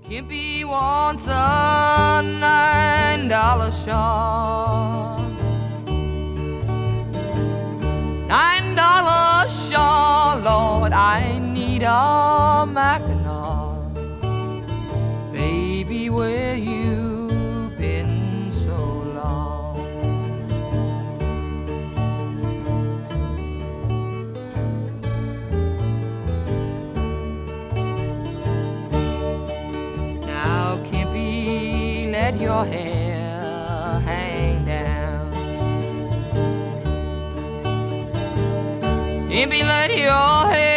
Kimpy wants a $9 shawl. $9 shawl, Lord, I need a Mackinac. Baby, where you been so long? Now, Kimpy, let your hair hang down. Kimpy, let your hair